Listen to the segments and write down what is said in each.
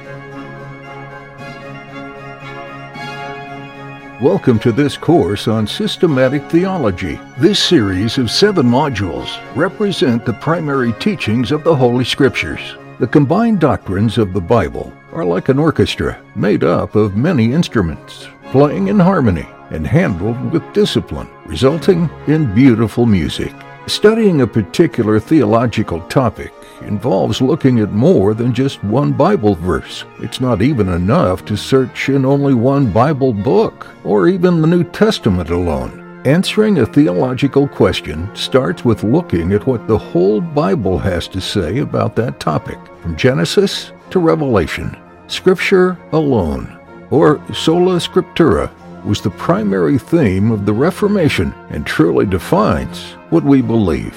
Welcome to this course on systematic theology. This series of 7 modules represent the primary teachings of the Holy Scriptures. The combined doctrines of the Bible are like an orchestra made up of many instruments, playing in harmony and handled with discipline, resulting in beautiful music. Studying a particular theological topic involves looking at more than just one Bible verse. It's not even enough to search in only one Bible book, or even the New Testament alone. Answering a theological question starts with looking at what the whole Bible has to say about that topic, from Genesis to Revelation. Scripture alone, or sola scriptura, was the primary theme of the Reformation and truly defines what we believe.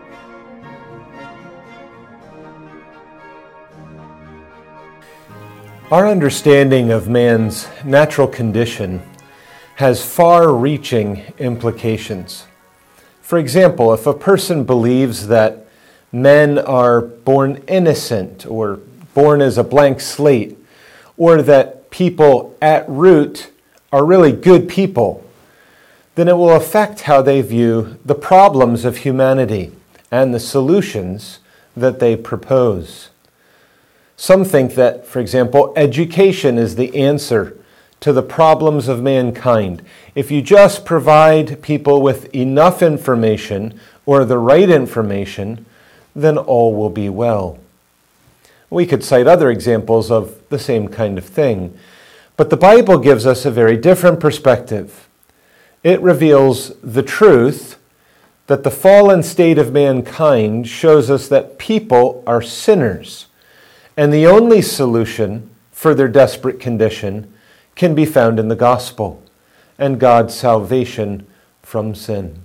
Our understanding of man's natural condition has far-reaching implications. For example, if a person believes that men are born innocent or born as a blank slate, or that people at root are really good people, then it will affect how they view the problems of humanity and the solutions that they propose. Some think that, for example, education is the answer to the problems of mankind. If you just provide people with enough information or the right information, then all will be well. We could cite other examples of the same kind of thing. But the Bible gives us a very different perspective. It reveals the truth that the fallen state of mankind shows us that people are sinners, and the only solution for their desperate condition can be found in the gospel and God's salvation from sin.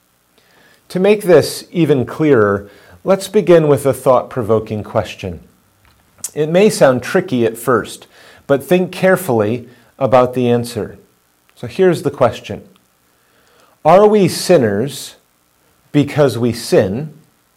To make this even clearer, let's begin with a thought-provoking question. It may sound tricky at first, but think carefully about the answer. So here's the question. Are we sinners because we sin?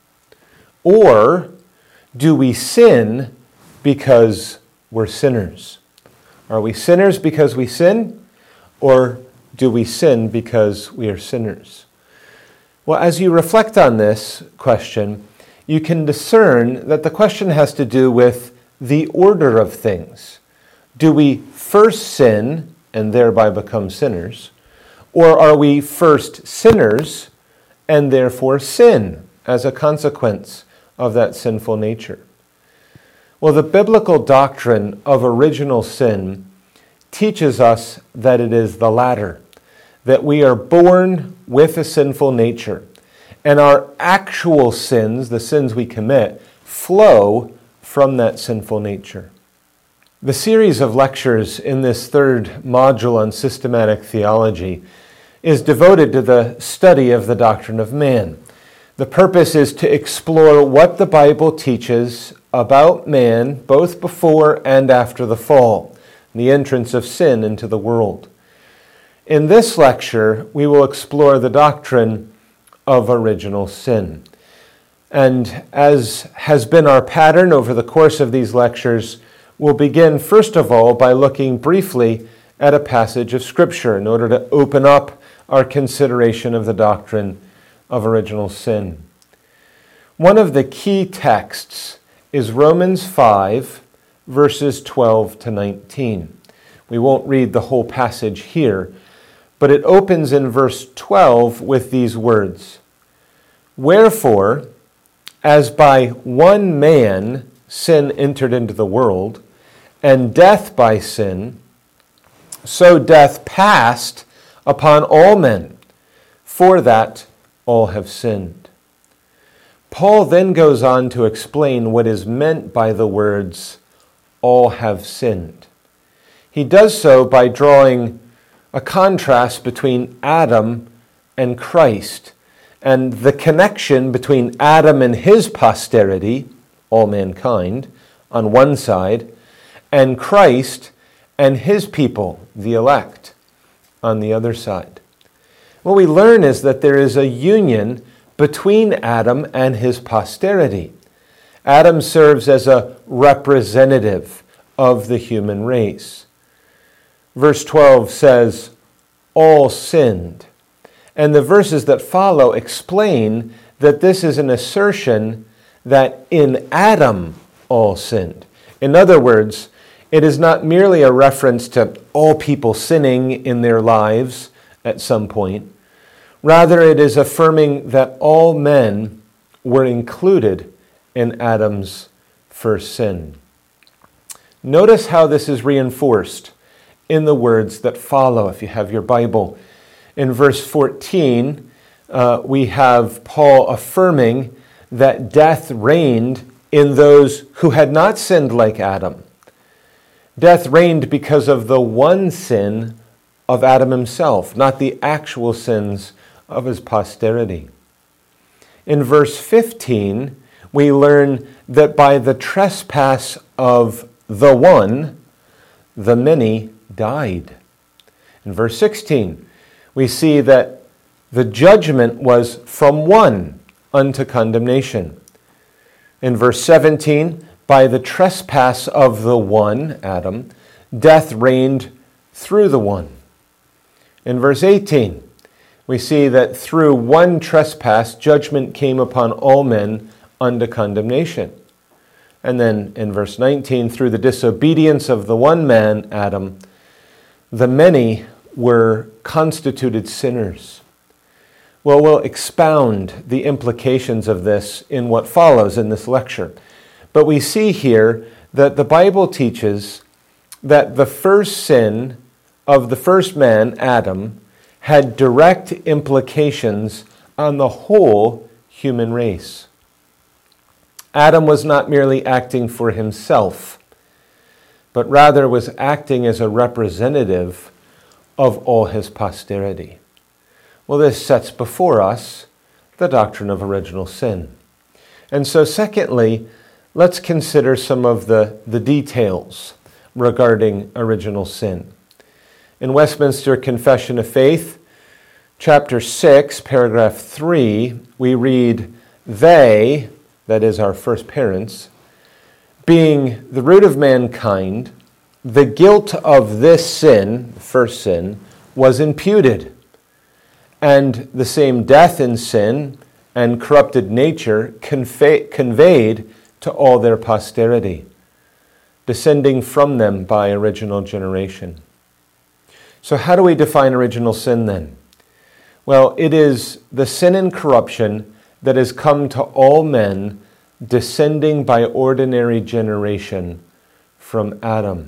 Or do we sin because we're sinners? Are we sinners because we sin? Or do we sin because we are sinners? Well, as you reflect on this question, you can discern that the question has to do with the order of things. Do we first sin and thereby become sinners? Or are we first sinners and therefore sin as a consequence of that sinful nature? Well, the biblical doctrine of original sin teaches us that it is the latter, that we are born with a sinful nature, and our actual sins, the sins we commit, flow from that sinful nature. The series of lectures in this 3rd module on systematic theology is devoted to the study of the doctrine of man. The purpose is to explore what the Bible teaches about man, both before and after the fall, the entrance of sin into the world. In this lecture, we will explore the doctrine of original sin. And as has been our pattern over the course of these lectures, we'll begin, first of all, by looking briefly at a passage of Scripture in order to open up our consideration of the doctrine of original sin. One of the key texts is Romans 5, verses 12 to 19. We won't read the whole passage here, but it opens in verse 12 with these words, "Wherefore, as by one man sin entered into the world, and death by sin, so death passed upon all men, for that all have sinned." Paul then goes on to explain what is meant by the words, "all have sinned." He does so by drawing a contrast between Adam and Christ, and the connection between Adam and his posterity, all mankind, on one side, and Christ and his people, the elect, on the other side. What we learn is that there is a union between Adam and his posterity. Adam serves as a representative, of the human race. Verse 12 says, all sinned. And the verses that follow explain that this is an assertion that in Adam all sinned. In other words, it is not merely a reference to all people sinning in their lives at some point. Rather, it is affirming that all men were included in Adam's first sin. Notice how this is reinforced in the words that follow, if you have your Bible. In verse 14, we have Paul affirming that death reigned in those who had not sinned like Adam. Death reigned because of the one sin of Adam himself, not the actual sins of his posterity. In verse 15, we learn that by the trespass of the one, the many died. In verse 16, we see that the judgment was from one unto condemnation. In verse 17, by the trespass of the one, Adam, death reigned through the one. In verse 18, we see that through one trespass, judgment came upon all men unto condemnation. And then in verse 19, through the disobedience of the one man, Adam, the many were constituted sinners. Well, we'll expound the implications of this in what follows in this lecture. But we see here that the Bible teaches that the first sin of the first man, Adam, had direct implications on the whole human race. Adam was not merely acting for himself, but rather was acting as a representative of all his posterity. Well, this sets before us the doctrine of original sin. And so, secondly, let's consider some of the details regarding original sin. In Westminster Confession of Faith, chapter 6, paragraph 3, we read, they, that is our first parents, being the root of mankind, the guilt of this sin, the first sin, was imputed, and the same death in sin and corrupted nature conveyed to all their posterity, descending from them by original generation. So how do we define original sin then? Well, it is the sin and corruption that has come to all men descending by ordinary generation from Adam.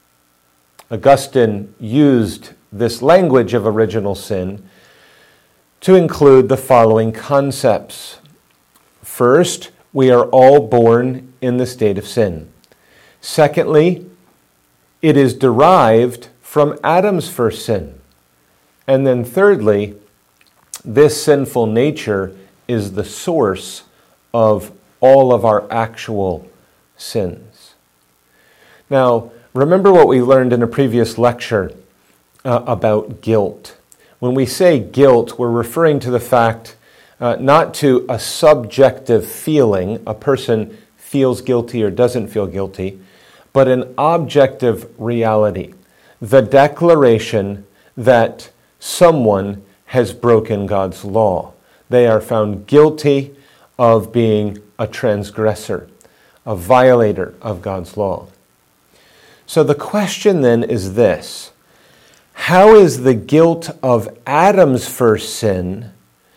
Augustine used this language of original sin to include the following concepts. First, we are all born in the state of sin. Secondly, it is derived from Adam's first sin. And then thirdly, this sinful nature is the source of all of our actual sins. Now, remember what we learned in a previous lecture about guilt. When we say guilt, we're referring to the fact not to a subjective feeling, a person feels guilty or doesn't feel guilty, but an objective reality, the declaration that someone has broken God's law. They are found guilty of being a transgressor, a violator of God's law. So the question then is this: how is the guilt of Adam's first sin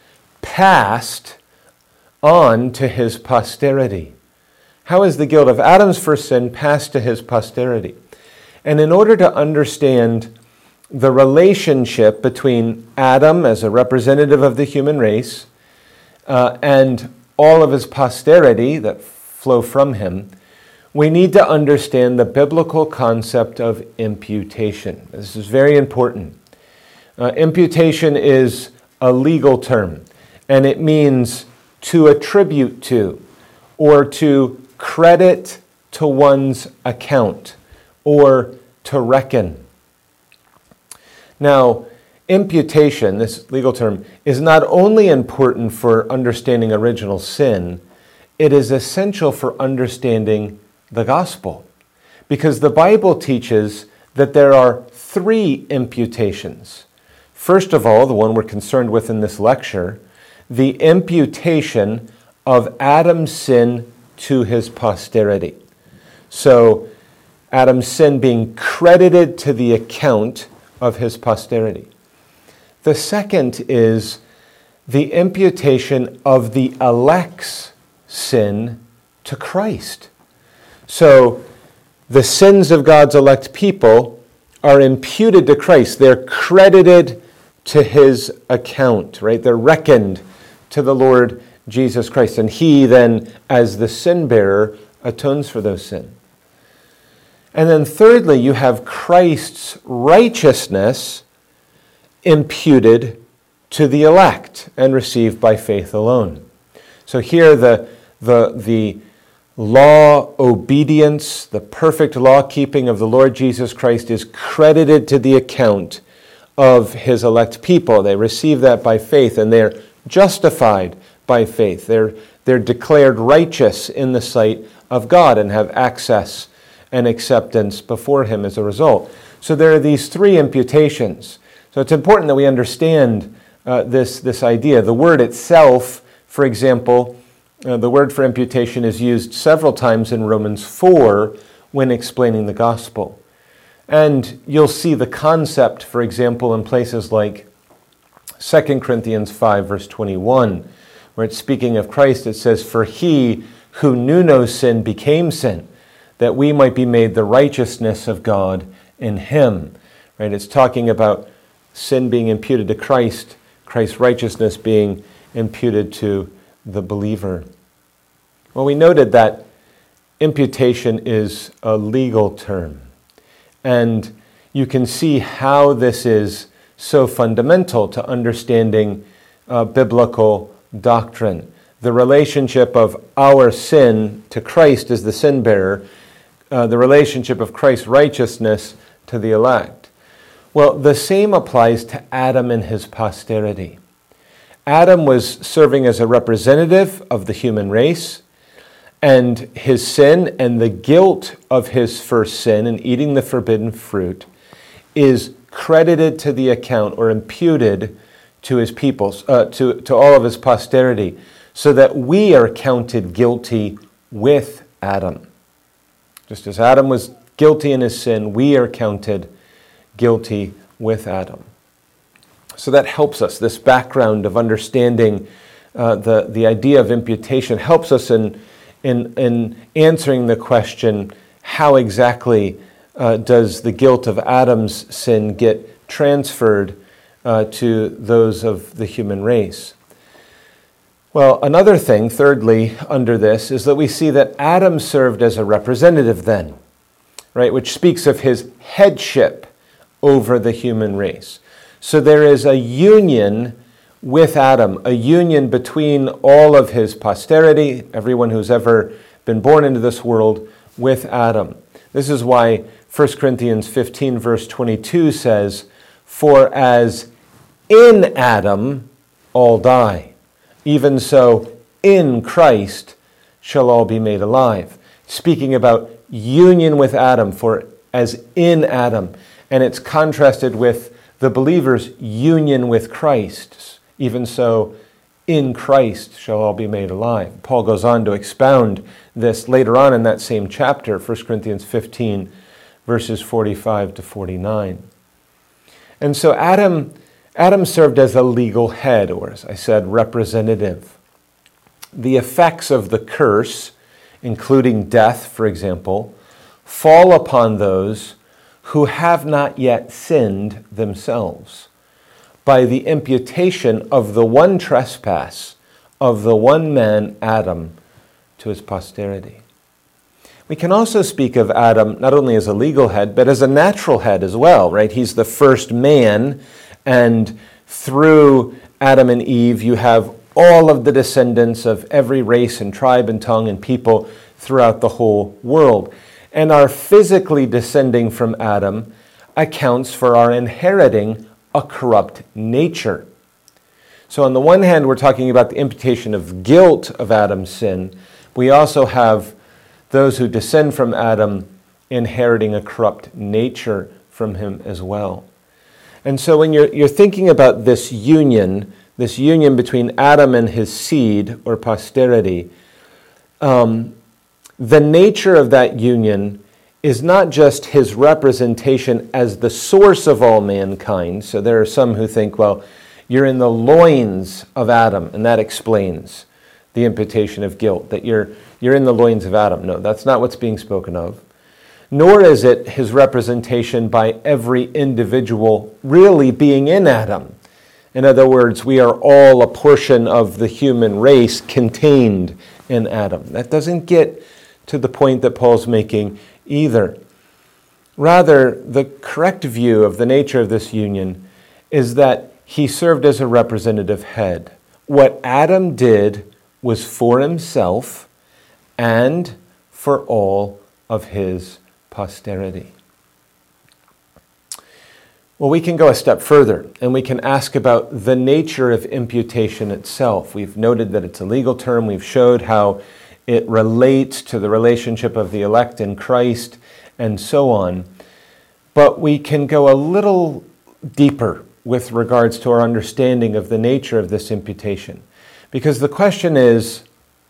passed on to his posterity? How is the guilt of Adam's first sin passed to his posterity? And in order to understand the relationship between Adam as a representative of the human race and all of his posterity that flow from him, we need to understand the biblical concept of imputation. This is very important. Imputation is a legal term, and it means to attribute to, or to credit to one's account, or to reckon. Now, imputation, this legal term, is not only important for understanding original sin, it is essential for understanding the gospel, because the Bible teaches that there are three imputations. First of all, the one we're concerned with in this lecture, the imputation of Adam's sin to his posterity. So, Adam's sin being credited to the account of his posterity. The second is the imputation of the elect's sin to Christ. So, the sins of God's elect people are imputed to Christ. They're credited to his account, right? They're reckoned to the Lord Jesus Christ. And he then, as the sin bearer, atones for those sins. And then thirdly, you have Christ's righteousness imputed to the elect and received by faith alone. So here the law obedience, the perfect law keeping of the Lord Jesus Christ is credited to the account of his elect people. They receive that by faith, and they're justified by faith. They're declared righteous in the sight of God and have access and acceptance before him as a result. So there are these three imputations. So it's important that we understand this idea. The word itself, for example, the word for imputation is used several times in Romans 4 when explaining the gospel. And you'll see the concept, for example, in places like 2 Corinthians 5, verse 21, where it's speaking of Christ. It says, "For he who knew no sin became sin, that we might be made the righteousness of God in him." Right? It's talking about sin being imputed to Christ, Christ's righteousness being imputed to the believer. Well, we noted that imputation is a legal term. And you can see how this is so fundamental to understanding biblical doctrine. The relationship of our sin to Christ as the sin bearer, the relationship of Christ's righteousness to the elect. Well, the same applies to Adam and his posterity. Adam was serving as a representative of the human race, and his sin and the guilt of his first sin in eating the forbidden fruit is credited to the account or imputed to his peoples, to all of his posterity, so that we are counted guilty with Adam. Just as Adam was guilty in his sin, we are counted guilty with Adam. So that helps us. This background of understanding the idea of imputation helps us in answering the question, how exactly does the guilt of Adam's sin get transferred to those of the human race? Well, another thing, thirdly, under this, is that we see that Adam served as a representative then, right, which speaks of his headship over the human race. So there is a union with Adam, a union between all of his posterity, everyone who's ever been born into this world, with Adam. This is why 1 Corinthians 15, verse 22 says, "For as in Adam all die, even so in Christ shall all be made alive." Speaking about union with Adam, for as in Adam. And it's contrasted with the believer's union with Christ. Even so, in Christ shall all be made alive. Paul goes on to expound this later on in that same chapter, 1 Corinthians 15, verses 45 to 49. And so Adam served as a legal head, or as I said, representative. The effects of the curse, including death, for example, fall upon those who have not yet sinned themselves, by the imputation of the one trespass of the one man, Adam, to his posterity. We can also speak of Adam not only as a legal head, but as a natural head as well, right? He's the first man, and through Adam and Eve, you have all of the descendants of every race and tribe and tongue and people throughout the whole world. And our physically descending from Adam accounts for our inheriting a corrupt nature. So on the one hand, we're talking about the imputation of guilt of Adam's sin. We also have those who descend from Adam inheriting a corrupt nature from him as well. And so when you're thinking about this union between Adam and his seed or posterity, the nature of that union is not just his representation as the source of all mankind. So there are some who think, well, you're in the loins of Adam, and that explains the imputation of guilt, that you're in the loins of Adam. No, that's not what's being spoken of. Nor is it his representation by every individual really being in Adam. In other words, we are all a portion of the human race contained in Adam. That doesn't get to the point that Paul's making either. Rather, the correct view of the nature of this union is that he served as a representative head. What Adam did was for himself and for all of his posterity. Well, we can go a step further, and we can ask about the nature of imputation itself. We've noted that it's a legal term. We've showed how it relates to the relationship of the elect in Christ, and so on. But we can go a little deeper with regards to our understanding of the nature of this imputation. Because the question is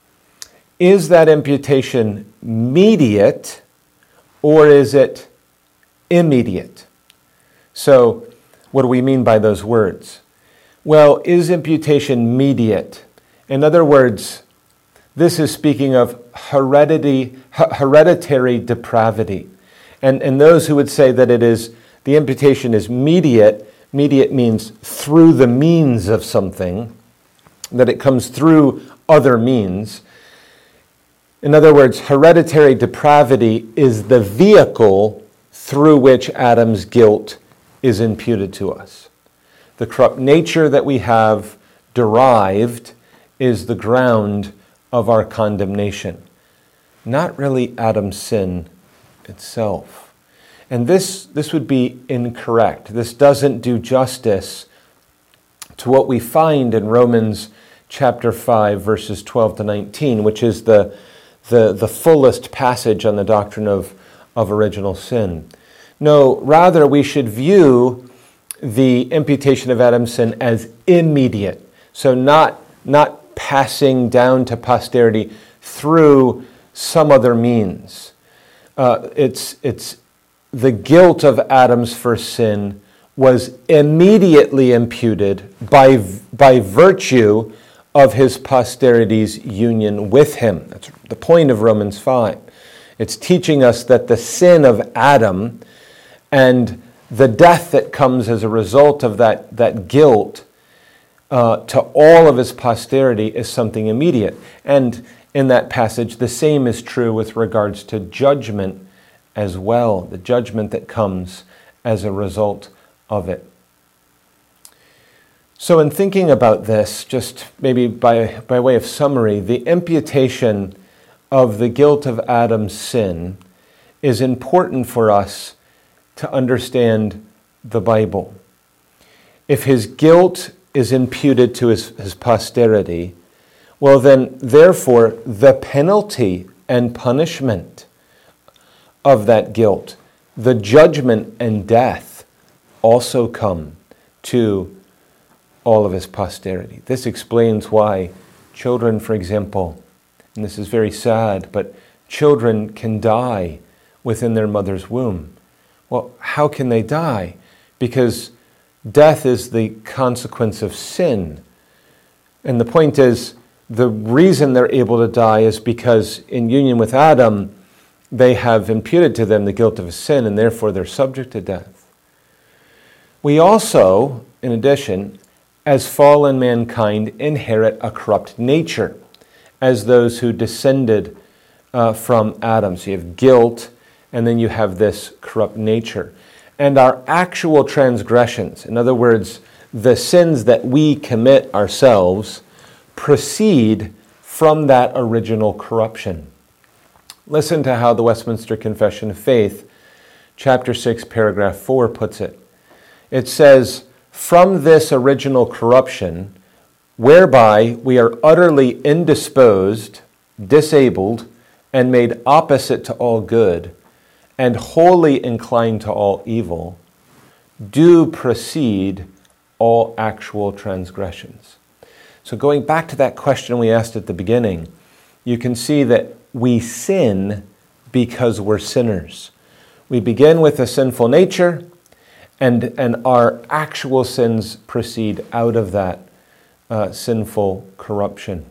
that imputation mediate, or is it immediate? So, what do we mean by those words? Well, is imputation mediate? In other words, this is speaking of hereditary depravity. And those who would say that the imputation is mediate means through the means of something, that it comes through other means. In other words, hereditary depravity is the vehicle through which Adam's guilt is imputed to us. The corrupt nature that we have derived is the ground of our condemnation, not really Adam's sin itself. And this would be incorrect. This doesn't do justice to what we find in Romans chapter 5, verses 12 to 19, which is the fullest passage on the doctrine of original sin. No, rather we should view the imputation of Adam's sin as immediate. So not passing down to posterity through some other means. It's the guilt of Adam's first sin was immediately imputed by virtue of his posterity's union with him. That's the point of Romans 5. It's teaching us that the sin of Adam and the death that comes as a result of that guilt to all of his posterity is something immediate. And in that passage, the same is true with regards to judgment as well, the judgment that comes as a result of it. So in thinking about this, just maybe by way of summary, the imputation of the guilt of Adam's sin is important for us to understand the Bible. If his guilt is imputed to his posterity, well then, therefore, the penalty and punishment of that guilt, the judgment and death, also come to all of his posterity. This explains why children, for example, and this is very sad, but children can die within their mother's womb. Well, how can they die? Because death is the consequence of sin. And the point is, the reason they're able to die is because in union with Adam, they have imputed to them the guilt of a sin, and therefore they're subject to death. We also, in addition, as fallen mankind, inherit a corrupt nature, as those who descended from Adam. So you have guilt, and then you have this corrupt nature. And our actual transgressions, in other words, the sins that we commit ourselves, proceed from that original corruption. Listen to how the Westminster Confession of Faith, chapter 6, paragraph 4 puts it. It says, "From this original corruption, whereby we are utterly indisposed, disabled, and made opposite to all good, and wholly inclined to all evil, do precede all actual transgressions. So going back to that question we asked at the beginning, you can see that we sin because we're sinners. We begin with a sinful nature, and our actual sins proceed out of that sinful corruption.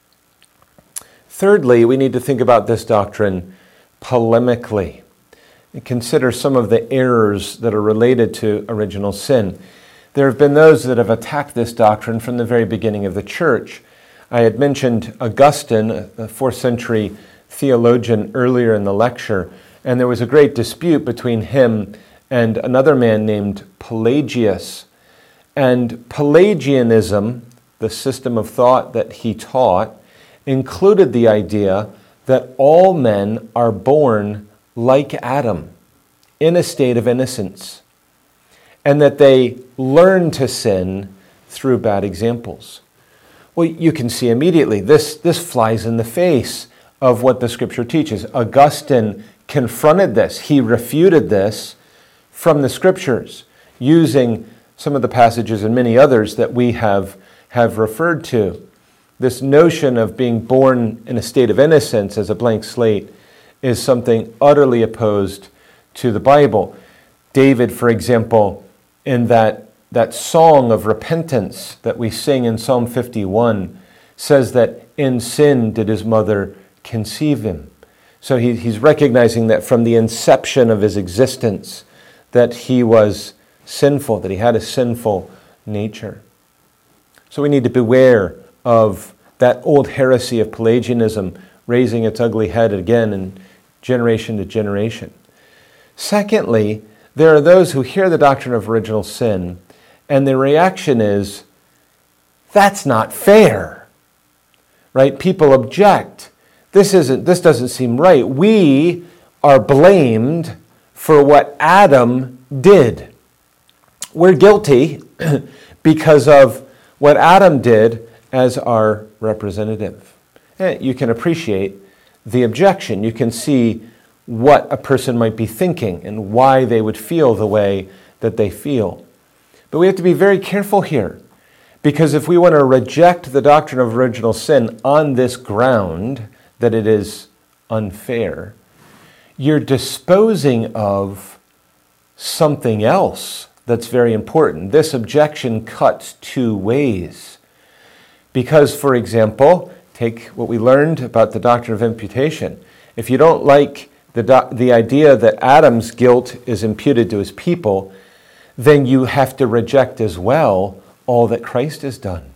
Thirdly, we need to think about this doctrine polemically and consider some of the errors that are related to original sin. There have been those that have attacked this doctrine from the very beginning of the church. I had mentioned Augustine, a 4th century theologian, earlier in the lecture, and there was a great dispute between him and another man named Pelagius. And Pelagianism, the system of thought that he taught, included the idea that all men are born like Adam, in a state of innocence, and that they learn to sin through bad examples. Well, you can see immediately this flies in the face of what the Scripture teaches. Augustine confronted this. He refuted this from the Scriptures, using some of the passages and many others that we have referred to. This notion of being born in a state of innocence as a blank slate is something utterly opposed to the Bible. David, for example, in that song of repentance that we sing in Psalm 51, says that in sin did his mother conceive him. So he's recognizing that from the inception of his existence, that he was sinful, that he had a sinful nature. So we need to beware of that old heresy of Pelagianism raising its ugly head again in generation to generation. Secondly, there are those who hear the doctrine of original sin, and their reaction is, that's not fair, right? People object. This doesn't seem right. We are blamed for what Adam did. We're guilty because of what Adam did as our representative. And you can appreciate the objection. You can see what a person might be thinking and why they would feel the way that they feel. But we have to be very careful here, because if we want to reject the doctrine of original sin on this ground, that it is unfair, you're disposing of something else that's very important. This objection cuts two ways. Because, for example, take what we learned about the doctrine of imputation. If you don't like the idea that Adam's guilt is imputed to his people, then you have to reject as well all that Christ has done.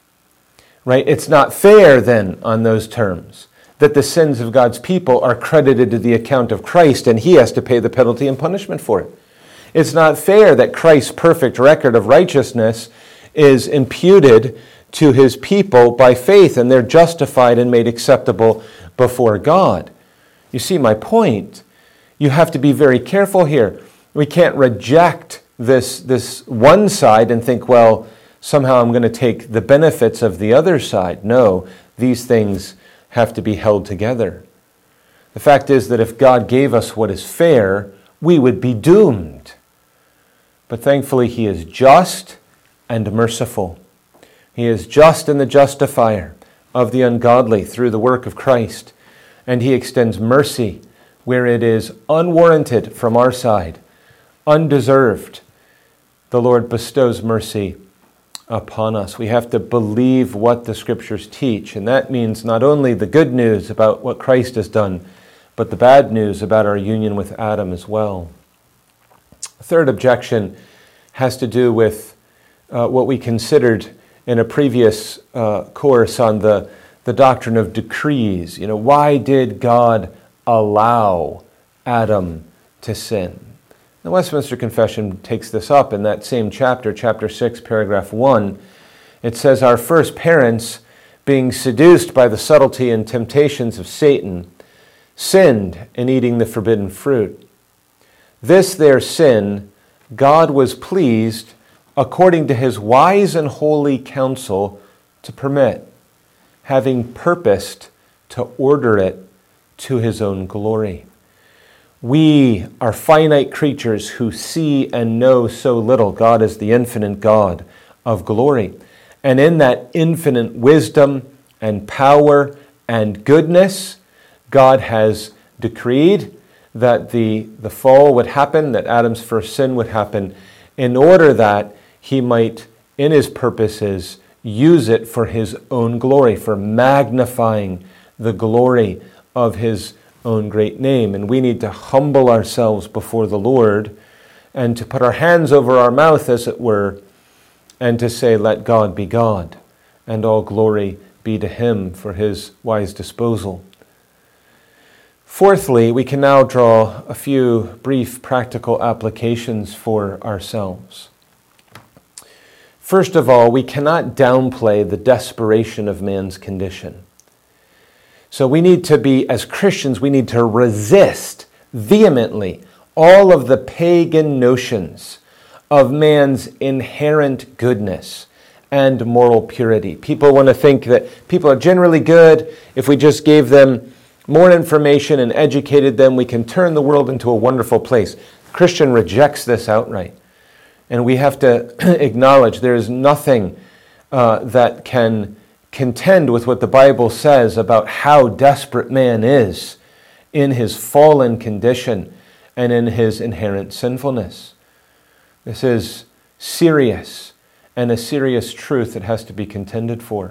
Right? It's not fair then on those terms that the sins of God's people are credited to the account of Christ and he has to pay the penalty and punishment for it. It's not fair that Christ's perfect record of righteousness is imputed to his people by faith and they're justified and made acceptable before God. You see my point? You have to be very careful here. We can't reject this one side and think, well, somehow I'm going to take the benefits of the other side. No, these things have to be held together. The fact is that if God gave us what is fair, we would be doomed. But thankfully, he is just and merciful. He is just and the justifier of the ungodly through the work of Christ. And he extends mercy where it is unwarranted from our side, undeserved. The Lord bestows mercy upon us. We have to believe what the Scriptures teach, and that means not only the good news about what Christ has done, but the bad news about our union with Adam as well. The third objection has to do with what we considered in a previous course on the doctrine of decrees. Why did God allow Adam to sin? The Westminster Confession takes this up in that same chapter, chapter 6, paragraph 1. It says, our first parents, being seduced by the subtlety and temptations of Satan, sinned in eating the forbidden fruit. This their sin, God was pleased, according to his wise and holy counsel, to permit, having purposed to order it to his own glory. We are finite creatures who see and know so little. God is the infinite God of glory. And in that infinite wisdom and power and goodness, God has decreed that the fall would happen, that Adam's first sin would happen, in order that he might, in his purposes, use it for his own glory, for magnifying the glory of his own great name. And we need to humble ourselves before the Lord and to put our hands over our mouth, as it were, and to say, let God be God, and all glory be to him for his wise disposal. Fourthly, we can now draw a few brief practical applications for ourselves. First of all, we cannot downplay the desperation of man's condition. So we need to be, as Christians, we need to resist vehemently all of the pagan notions of man's inherent goodness and moral purity. People want to think that people are generally good. If we just gave them more information and educated them, we can turn the world into a wonderful place. Christian rejects this outright. And we have to acknowledge there is nothing that can contend with what the Bible says about how desperate man is in his fallen condition and in his inherent sinfulness. This is serious, and a serious truth that has to be contended for.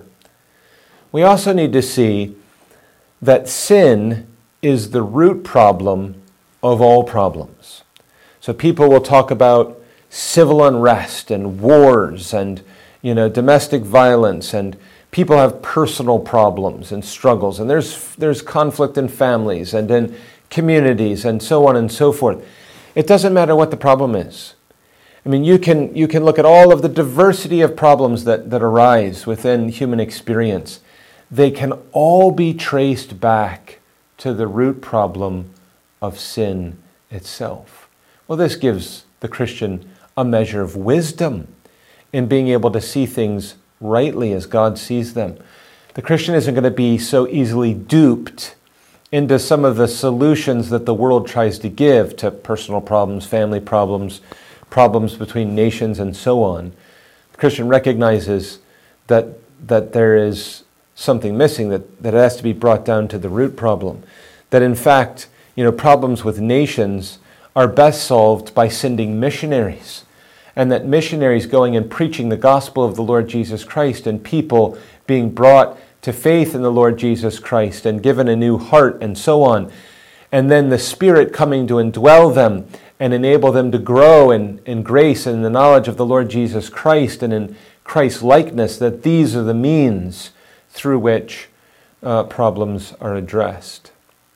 We also need to see that sin is the root problem of all problems. So people will talk about civil unrest and wars and domestic violence, and people have personal problems and struggles, and there's conflict in families and in communities and so on and so forth. It doesn't matter what the problem is. I mean, you can look at all of the diversity of problems that arise within human experience. They can all be traced back to the root problem of sin itself. Well, this gives the Christian a measure of wisdom in being able to see things rightly as God sees them. The Christian isn't going to be so easily duped into some of the solutions that the world tries to give to personal problems, family problems, problems between nations, and so on. The Christian recognizes that there is something missing, that it has to be brought down to the root problem. That in fact, problems with nations are best solved by sending missionaries, and that missionaries going and preaching the gospel of the Lord Jesus Christ, and people being brought to faith in the Lord Jesus Christ and given a new heart and so on, and then the Spirit coming to indwell them and enable them to grow in grace and in the knowledge of the Lord Jesus Christ and in Christ's likeness, that these are the means through which problems are addressed.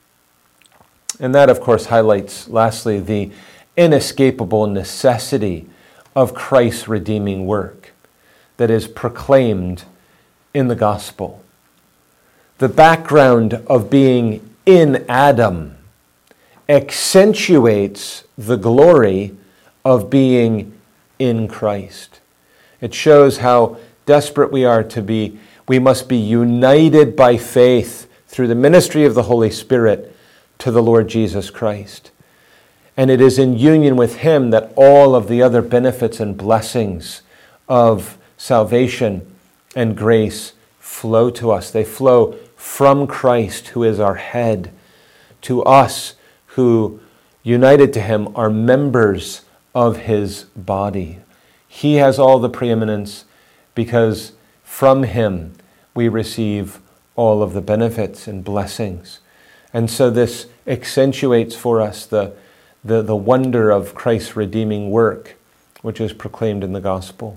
And that, of course, highlights, lastly, the inescapable necessity of Christ's redeeming work that is proclaimed in the gospel. The background of being in Adam accentuates the glory of being in Christ. It shows how desperate we are to be. We must be united by faith through the ministry of the Holy Spirit to the Lord Jesus Christ. And it is in union with him that all of the other benefits and blessings of salvation and grace flow to us. They flow from Christ, who is our head, to us who, united to him, are members of his body. He has all the preeminence because from him we receive all of the benefits and blessings. And so this accentuates for us the wonder of Christ's redeeming work, which is proclaimed in the gospel.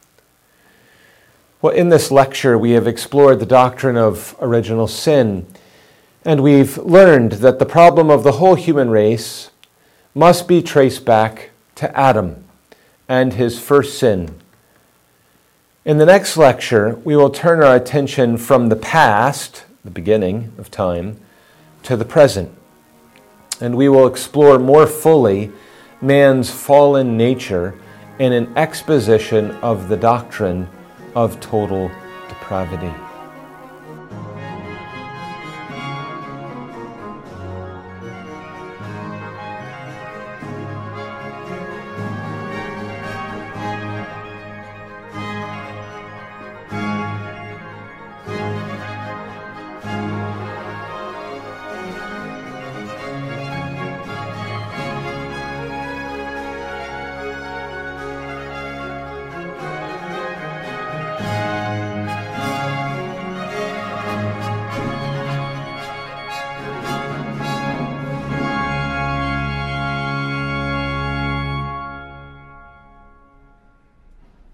Well, in this lecture, we have explored the doctrine of original sin, and we've learned that the problem of the whole human race must be traced back to Adam and his first sin. In the next lecture, we will turn our attention from the past, the beginning of time, to the present. And we will explore more fully man's fallen nature in an exposition of the doctrine of total depravity.